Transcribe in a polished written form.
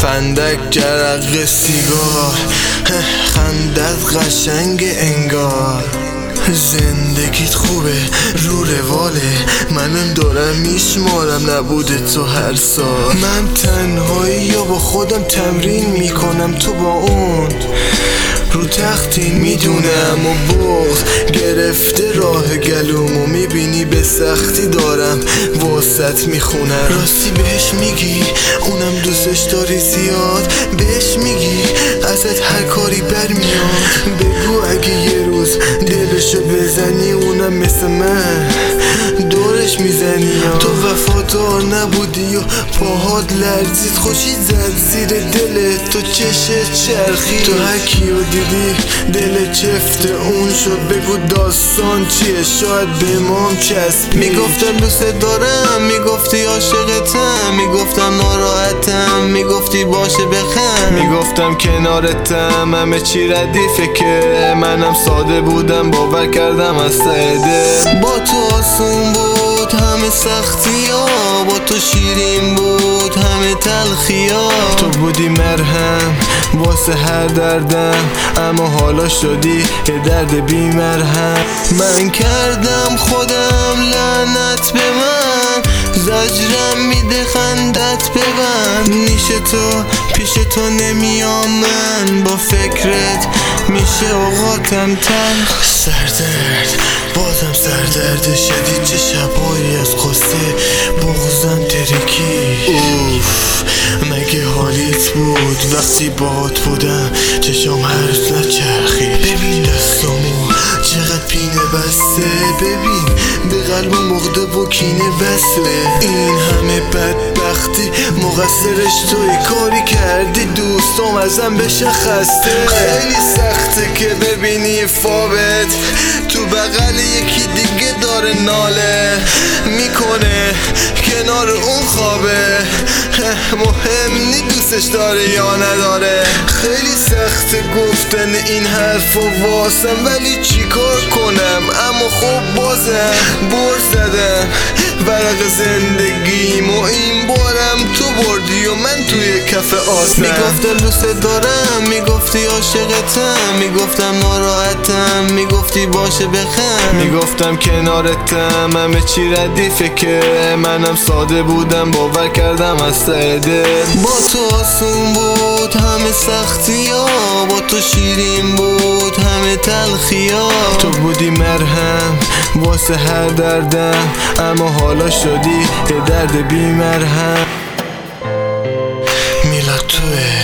فندک جرق سیگار، خندت قشنگ انگار. زندگیت خوبه رو رواله، منم دارم میشمارم نبوده تو هر سال. من تنهایی یا با خودم تمرین میکنم، تو با اون رو تختی میدونم و بغض گرفته راه گلومو میبینی به سختی دارم واسط میخونم. راستی بهش میگی اونم دوستش داری زیاد، بهش میگی ازت هر کاری برمیاد. بگو اگه یه روز دلشو بزنی اونم مثل من دورش میزنی. تو وفادار نبودی و پاهات لرزید، خوشی زد زیر دلت، تو چشت چرخی. تو هر کیو دیدی دل چفت اون شد، بگو داستان چیه شاید به مام چسب. میگفتم دوست دارم، میگفتی عاشقتم، میگفتم ناراحتم، میگفتی باشه بخند، میگفتم کنارتم، همه چی ردیفه که منم ساده بودم باور کردم از ته دل. با تو آسون بود همه سختی ها، با تو شیرین بود همه تلخی ها. تو بودی مرهم واسه هر دردم، اما حالا شدی یه درد بی مرهم. من کردم خودم لعنت به من، زجرم میده خندت ببند. نیش تو پیش تو نمیام، من با فکرت میشه اوقاتم تلخ. سردرد بازم سردرد شدید، چه شبایی از قصه بغضم ترکی. اوف مگه حالیت بود وقتی باهات بودم چشام هرز نچرخید. ببین دستامو چقدر پینه بسته، ببین به قلبم مغده و کینه بسته. این همه بدبختی مقصرش توی، کاری کردی دوستام ازم بشه خسته. خیلی سخته که ببینی فابت تو بغل یکی دیگه داره ناله میکنه کنار اون خوابه، مهم نی دوستش داره یا نداره. خیلی سخته گفتن این حرفو واسم، ولی چی کار کنم، اما خب بازم بر زدم ورق زندگیم و این بارم تو بردی و من توی کف آسم. میگفتم دوست دارم، میگفتی عاشقتم، میگفتم ناراحتم، میگفتی باشه بخند، میگفتم کنارتم، همه چی ردیفه که منم ساده بودم باور کردم از ته دل. با تو آسون بود همه سختی ها، با تو شیرین بود همه تلخی ها. تو بودی مرهم واسه هر دردم، اما حالا شدی یه درد بی مرهم. میلاد توه